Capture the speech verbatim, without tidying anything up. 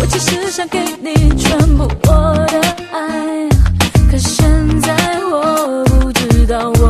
我其实想给你全部我的爱，可现在我不知道